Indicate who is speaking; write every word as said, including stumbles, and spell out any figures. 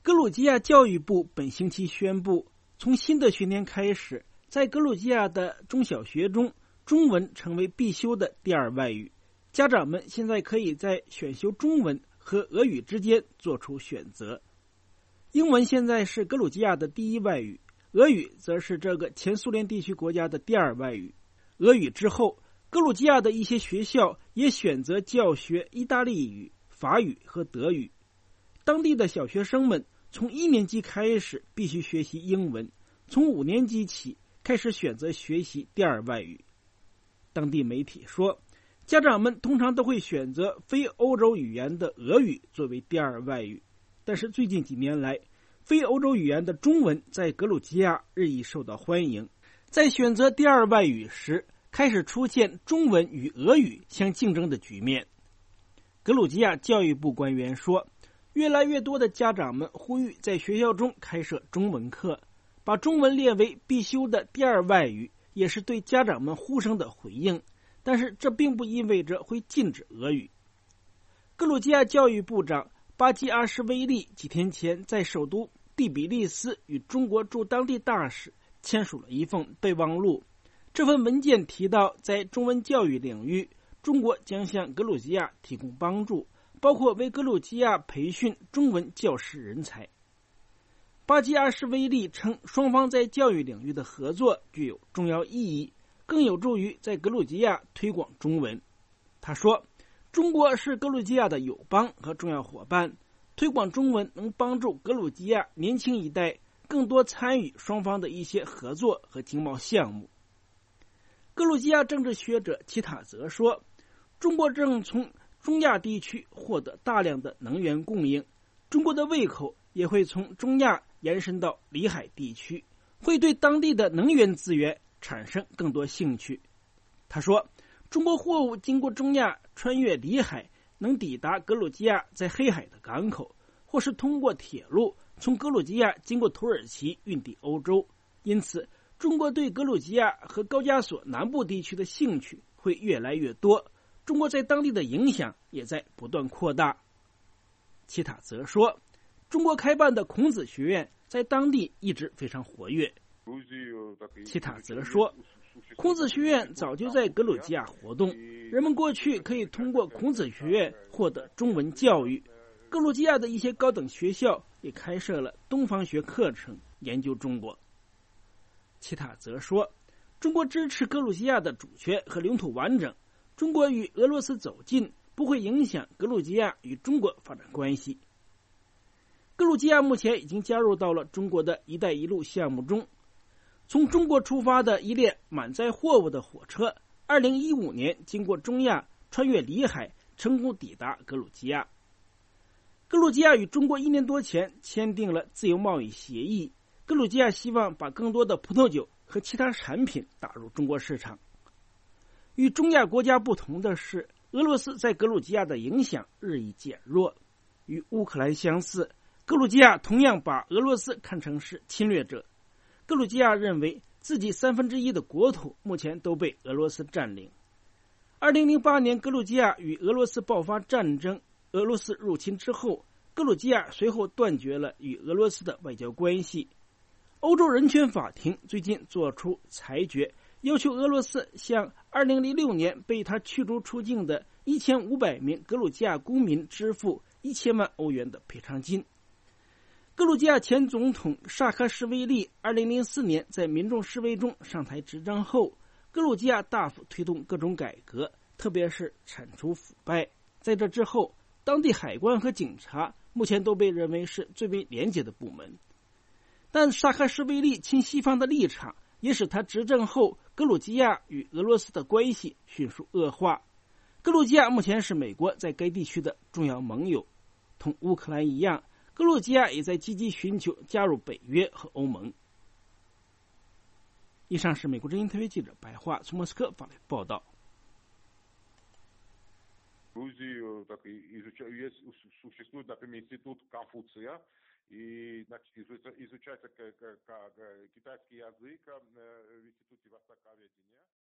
Speaker 1: 格鲁吉亚教育部本星期宣布，从新的学年开始，在格鲁吉亚的中小学中，中文成为必修的第二外语。家长们现在可以在选修中文和俄语之间做出选择。英文现在是格鲁吉亚的第一外语，俄语则是这个前苏联地区国家的第二外语。俄语之后，格鲁吉亚的一些学校也选择教学意大利语、法语和德语。当地的小学生们从一年级开始必须学习英文，从五年级起开始选择学习第二外语。当地媒体说，家长们通常都会选择非欧洲语言的俄语作为第二外语，但是最近几年来，非欧洲语言的中文在格鲁吉亚日益受到欢迎。在选择第二外语时，开始出现中文与俄语相竞争的局面。格鲁吉亚教育部官员说，越来越多的家长们呼吁在学校中开设中文课，把中文列为必修的第二外语，也是对家长们呼声的回应。但是这并不意味着会禁止俄语。格鲁吉亚教育部长巴基阿什维利几天前在首都第比利斯与中国驻当地大使签署了一份备忘录。这份文件提到，在中文教育领域，中国将向格鲁吉亚提供帮助，包括为格鲁吉亚培训中文教师人才。巴基阿什维利称，双方在教育领域的合作具有重要意义，更有助于在格鲁吉亚推广中文。他说，中国是格鲁吉亚的友邦和重要伙伴，推广中文能帮助格鲁吉亚年轻一代更多参与双方的一些合作和经贸项目。格鲁吉亚政治学者齐塔则说，中国正从中亚地区获得大量的能源供应，中国的胃口也会从中亚延伸到里海地区，会对当地的能源资源产生更多兴趣。他说，中国货物经过中亚穿越里海，能抵达格鲁吉亚在黑海的港口，或是通过铁路从格鲁吉亚经过土耳其运抵欧洲。因此，中国对格鲁吉亚和高加索南部地区的兴趣会越来越多，中国在当地的影响也在不断扩大。齐塔则说，中国开办的孔子学院在当地一直非常活跃。齐塔则说，孔子学院早就在格鲁吉亚活动，人们过去可以通过孔子学院获得中文教育。格鲁吉亚的一些高等学校也开设了东方学课程，研究中国。齐塔则说，中国支持格鲁吉亚的主权和领土完整，中国与俄罗斯走近不会影响格鲁吉亚与中国发展关系。格鲁吉亚目前已经加入到了中国的一带一路项目中。从中国出发的一列满载货物的火车，二零一五年经过中亚，穿越里海，成功抵达格鲁吉亚。格鲁吉亚与中国一年多前签订了自由贸易协议，格鲁吉亚希望把更多的葡萄酒和其他产品打入中国市场。与中亚国家不同的是，俄罗斯在格鲁吉亚的影响日益减弱。与乌克兰相似，格鲁吉亚同样把俄罗斯看成是侵略者。格鲁吉亚认为自己三分之一的国土目前都被俄罗斯占领。二零零八年，格鲁吉亚与俄罗斯爆发战争，俄罗斯入侵之后，格鲁吉亚随后断绝了与俄罗斯的外交关系。欧洲人权法庭最近作出裁决，要求俄罗斯向二零零六年被他驱逐出境的一千五百名格鲁吉亚公民支付一千万欧元的赔偿金。格鲁吉亚前总统萨卡什维利二零零四年在民众示威中上台执政后，格鲁吉亚大幅推动各种改革，特别是铲除腐败。在这之后，当地海关和警察目前都被认为是最为廉洁的部门。但萨卡什维利亲西方的立场也使他执政后格鲁吉亚与俄罗斯的关系迅速恶化。格鲁吉亚目前是美国在该地区的重要盟友，同乌克兰一样，格鲁吉亚也在积极寻求加入北约和欧盟。以上是美国之音特约记者白桦从莫斯科发来报道。
Speaker 2: Грузию так изучаю, есть существует, например, институт Конфуция, и значит, изучается как, как китайский язык в институте востоковедения.